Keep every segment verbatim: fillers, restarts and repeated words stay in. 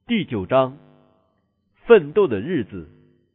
第九章，奋斗的日子。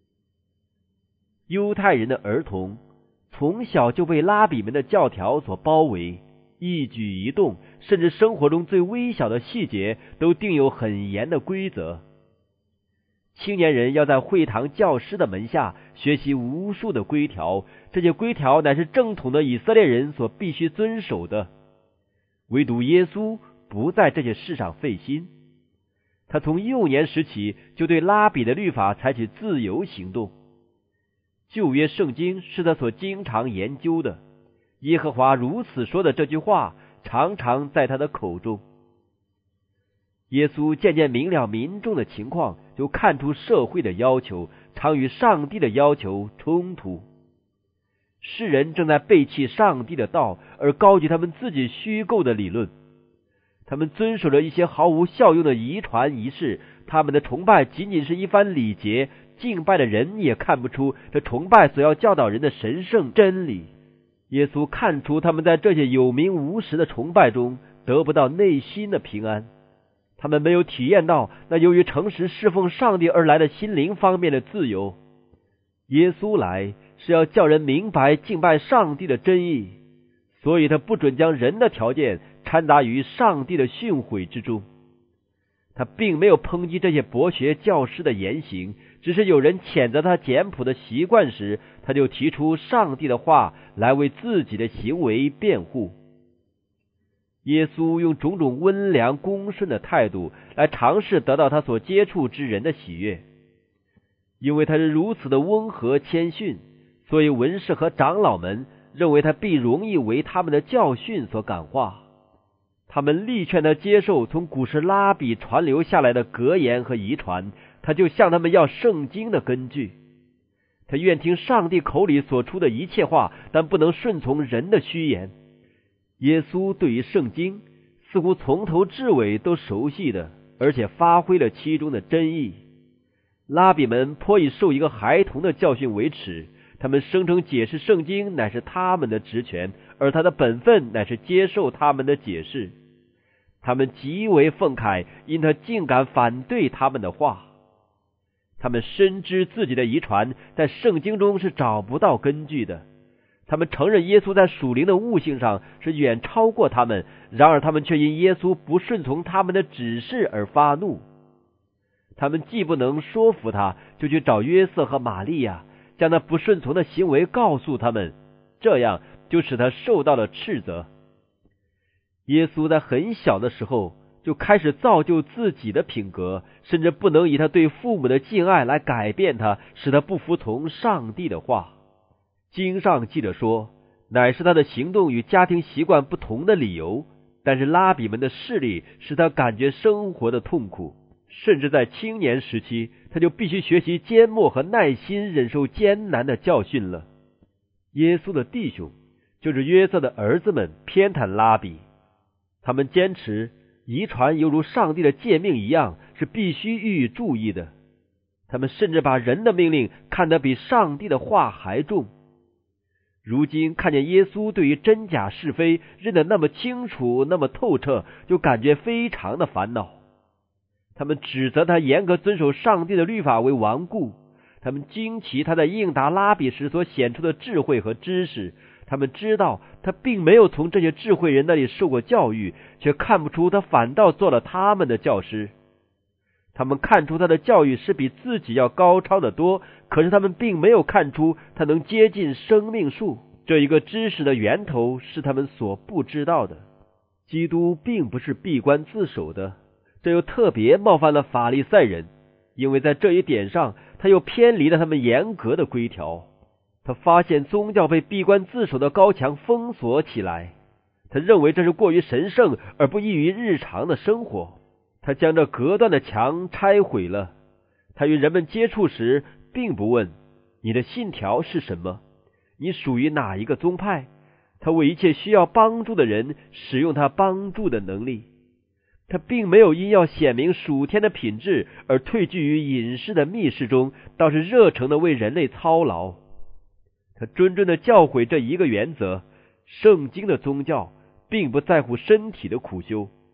犹太人的儿童从小就被拉比们的教条所包围，一举一动，甚至生活中最微小的细节都定有很严的规则。青年人要在会堂教师的门下学习无数的规条，这些规条乃是正统的以色列人所必须遵守的。唯独耶稣不在这些事上费心，他从幼年时起就对拉比的律法采取自由行动。旧约圣经是他所经常研究的，耶和华如此说的这句话常常在他的口中。耶稣渐渐明了民众的情况，就看出社会的要求常与上帝的要求冲突。世人正在背弃上帝的道，而高举他们自己虚构的理论。他们遵守着一些毫无效用的遗传仪式，他们的崇拜仅仅是一番礼节，敬拜的人也看不出这崇拜所要教导人的神圣真理。耶稣看出他们在这些有名无实的崇拜中得不到内心的平安，他们没有体验到那由于诚实侍奉上帝而来的心灵方面的自由。耶稣来是要叫人明白敬拜上帝的真意，所以他不准将人的条件掺杂于上帝的训诲之中。他并没有抨击这些博学教师的言行，只是有人谴责他简朴的习惯时，他就提出上帝的话来为自己的行为辩护。耶稣用种种温良恭顺的态度来尝试得到他所接触之人的喜悦。因为他是如此的温和谦逊，所以文士和长老们认为他必容易为他们的教训所感化。他们力劝他接受从古时拉比传流下来的格言和遗传，他就向他们要圣经的根据。他愿听上帝口里所出的一切话，但不能顺从人的虚言。耶稣对于圣经似乎从头至尾都熟悉的，而且发挥了其中的真意。拉比们颇以受一个孩童的教训为耻，他们声称解释圣经乃是他们的职权，而他的本分乃是接受他们的解释。他们极为愤慨，因他竟敢反对他们的话。他们深知自己的遗传在圣经中是找不到根据的，他们承认耶稣在属灵的悟性上是远超过他们，然而他们却因耶稣不顺从他们的指示而发怒。他们既不能说服他，就去找约瑟和玛利亚，将那不顺从的行为告诉他们，这样就使他受到了斥责。耶稣在很小的时候就开始造就自己的品格，甚至不能以他对父母的敬爱来改变他，使他不服从上帝的话。经上记着说，乃是他的行动与家庭习惯不同的理由，但是拉比们的势力使他感觉生活的痛苦，甚至在青年时期他就必须学习缄默和耐心忍受艰难的教训了。耶稣的弟兄就是约瑟的儿子们偏袒拉比，他们坚持遗传犹如上帝的诫命一样是必须予以注意的，他们甚至把人的命令看得比上帝的话还重。如今看见耶稣对于真假是非认得那么清楚那么透彻，就感觉非常的烦恼。他们指责他严格遵守上帝的律法为顽固，他们惊奇他在应答拉比时所显出的智慧和知识，他们知道他并没有从这些智慧人那里受过教育，却看不出他反倒做了他们的教师。他们看出他的教育是比自己要高超的多，可是他们并没有看出他能接近生命树，这一个知识的源头是他们所不知道的。基督并不是闭关自守的，这又特别冒犯了法利赛人，因为在这一点上他又偏离了他们严格的规条。他发现宗教被闭关自守的高墙封锁起来，他认为这是过于神圣而不易于日常的生活，他将这隔断的墙拆毁了。他与人们接触时并不问你的信条是什么，你属于哪一个宗派，他为一切需要帮助的人使用他帮助的能力。他并没有因要显明属天的品质而退居于隐士的密室中，倒是热诚的为人类操劳。他谆谆的教诲这一个原则，圣经的宗教并不在乎身体的苦修，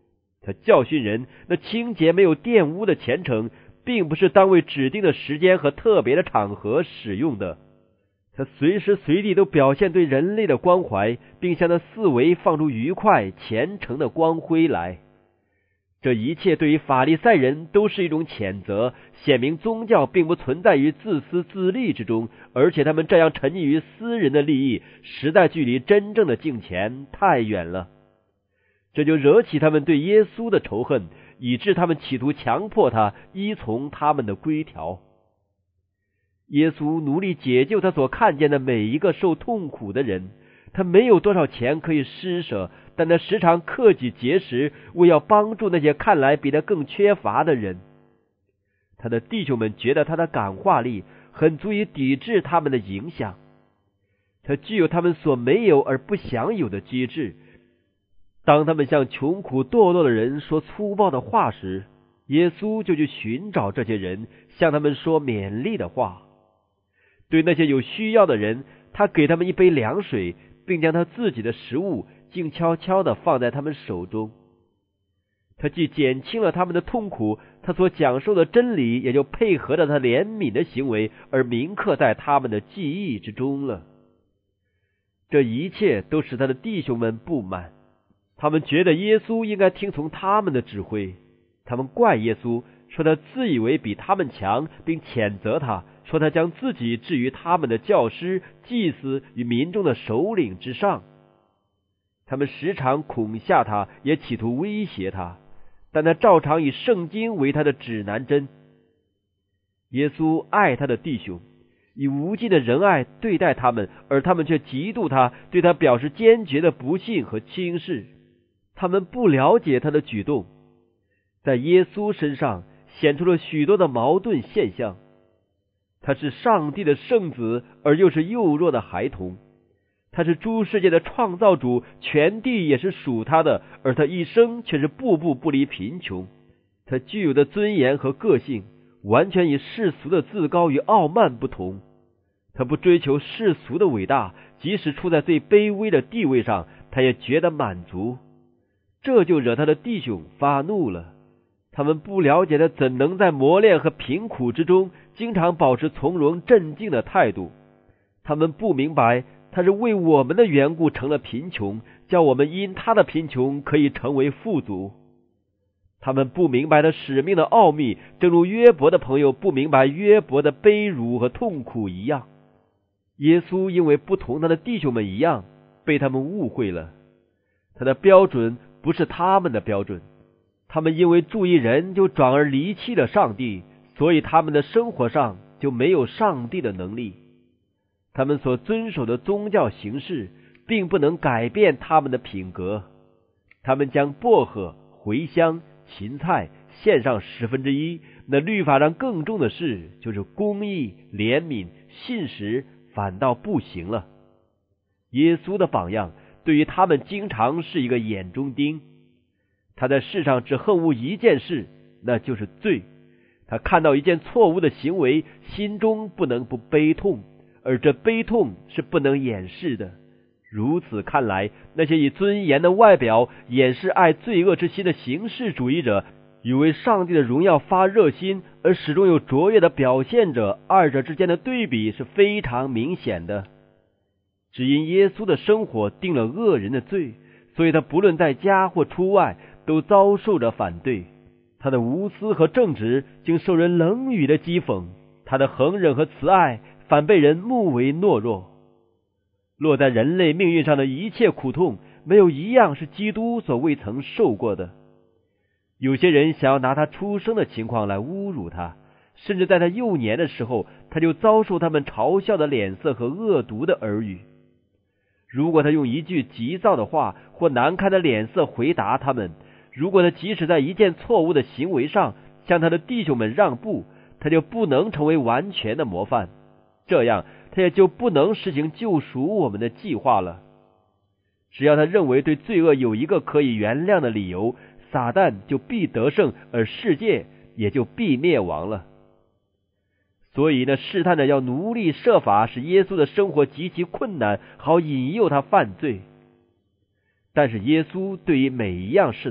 他教训人，那清洁没有玷污的虔诚，并不是当为指定的时间和特别的场合使用的。他随时随地都表现对人类的关怀，并向他四围放出愉快虔诚的光辉来。这一切对于法利赛人都是一种谴责，显明宗教并不存在于自私自利之中，而且他们这样沉溺于私人的利益，实在距离真正的敬虔太远了。这就惹起他们对耶稣的仇恨，以致他们企图强迫他依从他们的规条。耶稣努力解救他所看见的每一个受痛苦的人，他没有多少钱可以施舍，但他时常克己节食，为要帮助那些看来比他更缺乏的人。他的弟兄们觉得他的感化力很足以抵制他们的影响，他具有他们所没有而不享有的机智。当他们向穷苦堕落的人说粗暴的话时，耶稣就去寻找这些人，向他们说勉励的话。对那些有需要的人，他给他们一杯凉水，并将他自己的食物静悄悄地放在他们手中。他既减轻了他们的痛苦，他所讲授的真理也就配合着他怜悯的行为而铭刻在他们的记忆之中了。这一切都使他的弟兄们不满，他们觉得耶稣应该听从他们的指挥，他们怪耶稣，说他自以为比他们强，并谴责他，说他将自己置于他们的教师、祭司与民众的首领之上。他们时常恐吓他，也企图威胁他，但他照常以圣经为他的指南针。耶稣爱他的弟兄，以无尽的仁爱对待他们，而他们却嫉妒他，对他表示坚决的不信和轻视。他们不了解他的举动，在耶稣身上显出了许多的矛盾现象。他是上帝的圣子，而又是幼弱的孩童；他是诸世界的创造主，全地也是属他的，而他一生却是步步不离贫穷。他具有的尊严和个性，完全与世俗的自高与傲慢不同。他不追求世俗的伟大，即使处在最卑微的地位上，他也觉得满足。这就惹他的弟兄发怒了。他们不了解他怎能在磨练和贫苦之中经常保持从容镇静的态度。他们不明白他是为我们的缘故成了贫穷，叫我们因他的贫穷可以成为富足。他们不明白他使命的奥秘，正如约伯的朋友不明白约伯的悲辱和痛苦一样。耶稣因为不同他的弟兄们一样，被他们误会了。他的标准不是他们的标准，他们因为注意人就转而离弃了上帝，所以他们的生活上就没有上帝的能力。他们所遵守的宗教形式并不能改变他们的品格。他们将薄荷、茴香、芹菜献上十分之一，那律法上更重的事就是公义、怜悯、信实反倒不行了。耶稣的榜样对于他们经常是一个眼中钉。他在世上只恨恶一件事，那就是罪。他看到一件错误的行为，心中不能不悲痛，而这悲痛是不能掩饰的。如此看来，那些以尊严的外表掩饰爱罪恶之心的形式主义者，与为上帝的荣耀发热心而始终有卓越的表现者，二者之间的对比是非常明显的。只因耶稣的生活定了恶人的罪，所以他不论在家或出外都遭受着反对。他的无私和正直竟受人冷语的讥讽，他的恒忍和慈爱反被人目为懦弱。落在人类命运上的一切苦痛，没有一样是基督所未曾受过的。有些人想要拿他出生的情况来侮辱他，甚至在他幼年的时候，他就遭受他们嘲笑的脸色和恶毒的耳语。如果他用一句急躁的话或难看的脸色回答他们，如果他即使在一件错误的行为上向他的弟兄们让步，他就不能成为完全的模范，这样他也就不能实行救赎我们的计划了。只要他认为对罪恶有一个可以原谅的理由，撒旦就必得胜，而世界也就必灭亡了。所以呢，试探着要努力设法使耶稣的生活极其困难，好引诱他犯罪。但是耶稣对于每一样试探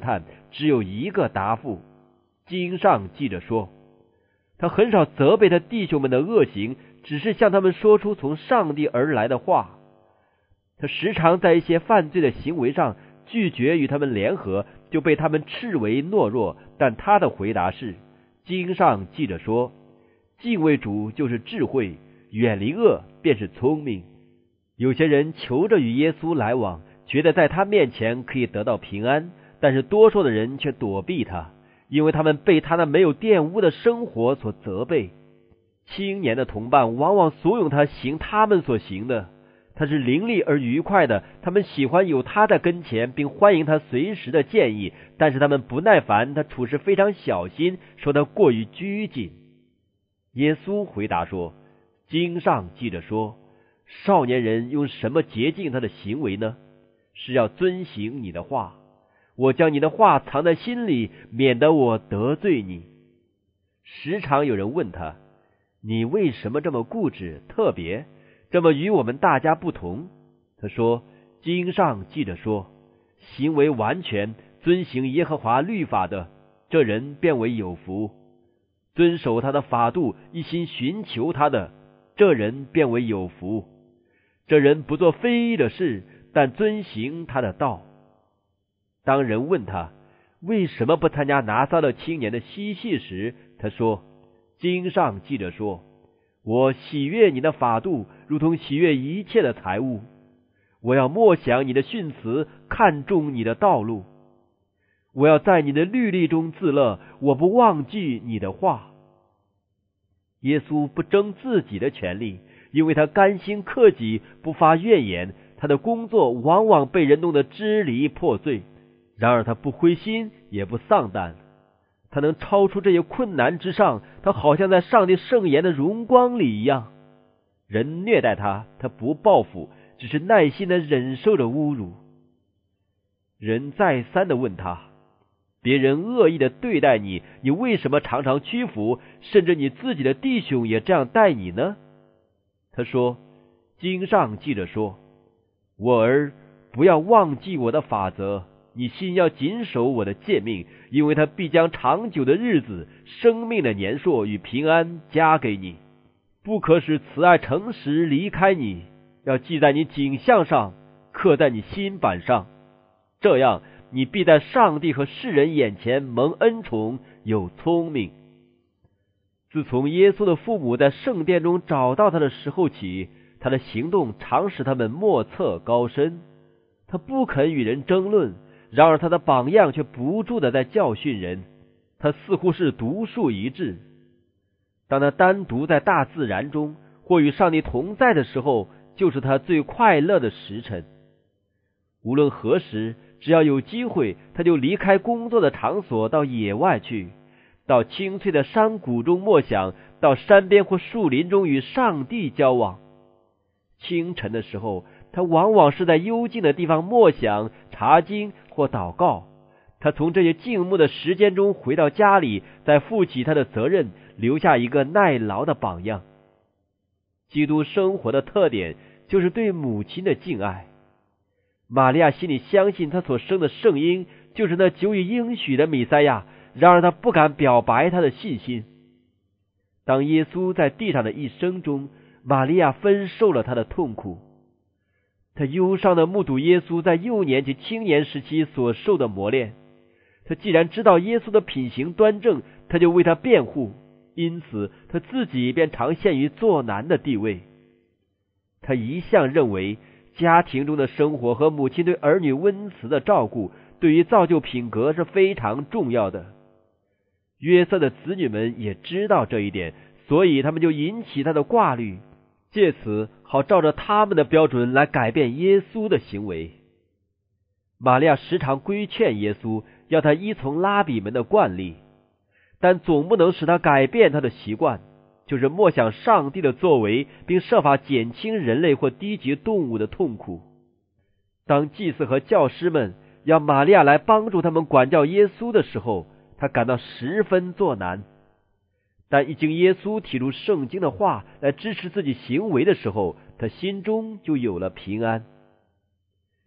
只有一个答复。经上记着说，他很少责备他弟兄们的恶行，只是向他们说出从上帝而来的话。他时常在一些犯罪的行为上拒绝与他们联合，就被他们斥为懦弱。但他的回答是，经上记着说，敬畏主就是智慧，远离恶便是聪明。有些人求着与耶稣来往，觉得在他面前可以得到平安，但是多数的人却躲避他，因为他们被他那没有玷污的生活所责备。青年的同伴往往怂恿他行他们所行的，他是伶俐而愉快的，他们喜欢有他在跟前，并欢迎他随时的建议，但是他们不耐烦他处事非常小心，说他过于拘谨。耶稣回答说，经上记着说，少年人用什么洁净他的行为呢？是要遵行你的话。我将你的话藏在心里，免得我得罪你。时常有人问他，你为什么这么固执特别，这么与我们大家不同？他说，经上记着说，行为完全，遵行耶和华律法的，这人便为有福；遵守他的法度，一心寻求他的，这人便为有福。这人不做非义的事，但遵行他的道。当人问他为什么不参加拿撒勒青年的嬉戏时，他说，经上记着说，我喜悦你的法度，如同喜悦一切的财物。我要默想你的训词，看重你的道路。我要在你的律例中自乐，我不忘记你的话。耶稣不争自己的权利，因为他甘心克己，不发怨言。他的工作往往被人弄得支离破碎，然而他不灰心，也不丧胆。他能超出这些困难之上，他好像在上帝圣言的荣光里一样。人虐待他，他不报复，只是耐心地忍受着侮辱。人再三地问他，别人恶意地对待你，你为什么常常屈服？甚至你自己的弟兄也这样待你呢？他说，经上记着说，我儿，不要忘记我的法则，你心要谨守我的诫命，因为他必将长久的日子、生命的年数与平安加给你。不可使慈爱诚实离开你，要记在你颈项上，刻在你心板上，这样你必在上帝和世人眼前蒙恩宠，有聪明。自从耶稣的父母在圣殿中找到他的时候起，他的行动常使他们莫测高深。他不肯与人争论，然而他的榜样却不住地在教训人。他似乎是独树一帜。当他单独在大自然中或与上帝同在的时候，就是他最快乐的时辰。无论何时，只要有机会，他就离开工作的场所到野外去，到青翠的山谷中默想，到山边或树林中与上帝交往。清晨的时候，他往往是在幽静的地方默想、查经或祷告。他从这些静默的时间中回到家里，再负起他的责任，留下一个耐劳的榜样。基督生活的特点就是对母亲的敬爱。玛利亚心里相信他所生的圣婴就是那久已应许的弥赛亚，然而他不敢表白他的信心。当耶稣在地上的一生中，玛利亚分受了他的痛苦。他忧伤地目睹耶稣在幼年及青年时期所受的磨练。他既然知道耶稣的品行端正，他就为他辩护，因此他自己便常陷于作难的地位。他一向认为家庭中的生活和母亲对儿女温慈的照顾，对于造就品格是非常重要的。约瑟的子女们也知道这一点，所以他们就引起他的挂虑，借此好照着他们的标准来改变耶稣的行为。玛利亚时常规劝耶稣，要他依从拉比们的惯例，但总不能使他改变他的习惯，就是默想上帝的作为，并设法减轻人类或低级动物的痛苦。当祭司和教师们要玛利亚来帮助他们管教耶稣的时候，他感到十分作难。但一经耶稣提出圣经的话来支持自己行为的时候，他心中就有了平安。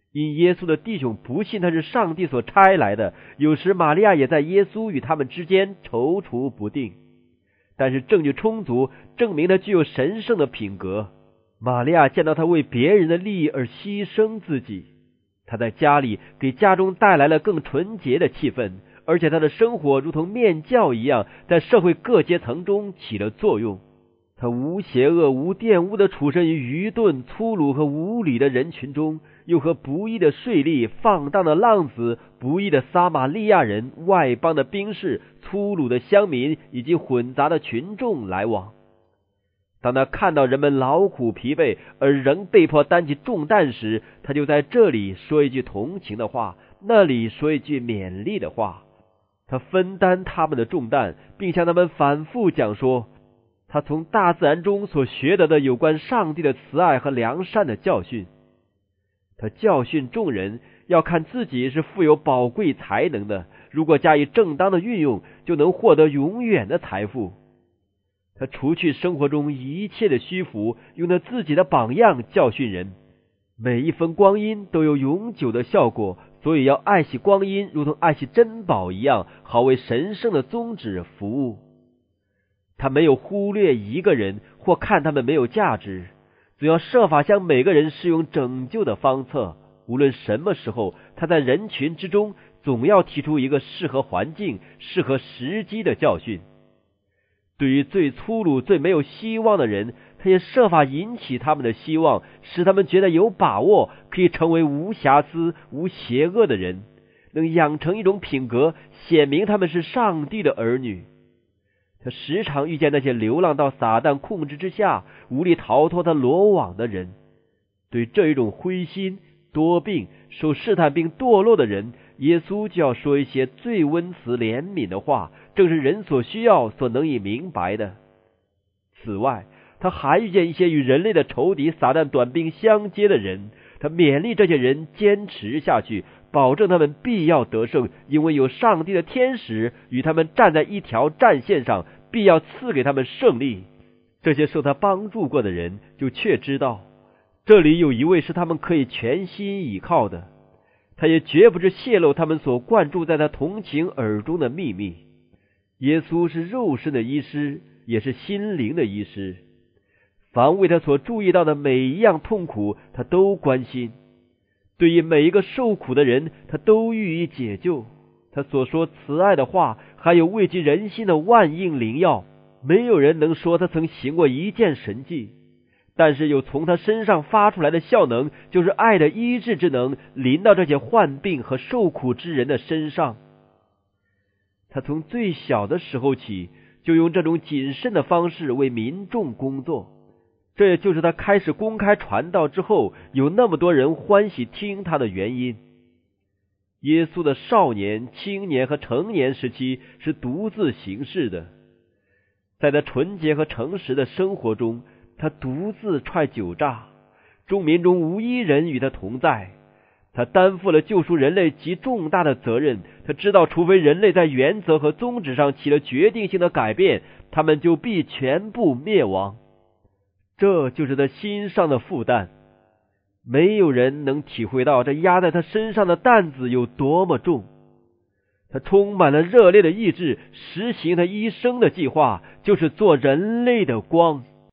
因耶稣的弟兄不信他是上帝所差来的，有时玛利亚也在耶稣与他们之间踌躇不定。但是证据充足，证明他具有神圣的品格。玛利亚见到他为别人的利益而牺牲自己，他在家里给家中带来了更纯洁的气氛，而且他的生活如同面教一样，在社会各阶层中起了作用。他无邪恶无玷污的处身于愚钝粗鲁和无理的人群中，又和不义的税吏、放荡的浪子、不义的撒玛利亚人、外邦的兵士、粗鲁的乡民以及混杂的群众来往。当他看到人们劳苦疲惫而仍被迫担起重担时，他就在这里说一句同情的话，那里说一句勉励的话。他分担他们的重担，并向他们反复讲说他从大自然中所学得的有关上帝的慈爱和良善的教训。他教训众人要看自己是富有宝贵才能的，如果加以正当的运用，就能获得永远的财富。他除去生活中一切的虚浮，用他自己的榜样教训人。每一分光阴都有永久的效果，所以要爱惜光阴，如同爱惜珍宝一样，好为神圣的宗旨服务。他没有忽略一个人，或看他们没有价值，总要设法向每个人施用拯救的方策。无论什么时候，他在人群之中总要提出一个适合环境、适合时机的教训。对于最粗鲁、最没有希望的人，他也设法引起他们的希望，使他们觉得有把握可以成为无瑕疵、无邪恶的人，能养成一种品格，显明他们是上帝的儿女。他时常遇见那些流浪到撒旦控制之下，无力逃脱他罗网的人。对这一种灰心、多病、受试探并堕落的人，耶稣就要说一些最温慈怜悯的话，正是人所需要、所能以明白的。此外，他还遇见一些与人类的仇敌撒旦短兵相接的人，他勉励这些人坚持下去，保证他们必要得胜，因为有上帝的天使与他们站在一条战线上，必要赐给他们胜利。这些受他帮助过的人就确知道，这里有一位是他们可以全心倚靠的，他也绝不是泄露他们所灌注在他同情耳中的秘密。耶稣是肉身的医师，也是心灵的医师，凡为他所注意到的每一样痛苦，他都关心。对于每一个受苦的人，他都予以解救。他所说慈爱的话，还有慰藉人心的万应灵药，没有人能说他曾行过一件神迹，但是有从他身上发出来的效能，就是爱的医治之能，临到这些患病和受苦之人的身上。他从最小的时候起，就用这种谨慎的方式为民众工作，这也就是他开始公开传道之后，有那么多人欢喜听他的原因。耶稣的少年、青年和成年时期是独自行事的，在他纯洁和诚实的生活中，他独自踹酒榨，众民中无一人与他同在。他担负了救赎人类极重大的责任，他知道除非人类在原则和宗旨上起了决定性的改变，他们就必全部灭亡。这就是他心上的负担，没有人能体会到这压在他身上的担子有多么重。他充满了热烈的意志，实行他一生的计划，就是做人类的光。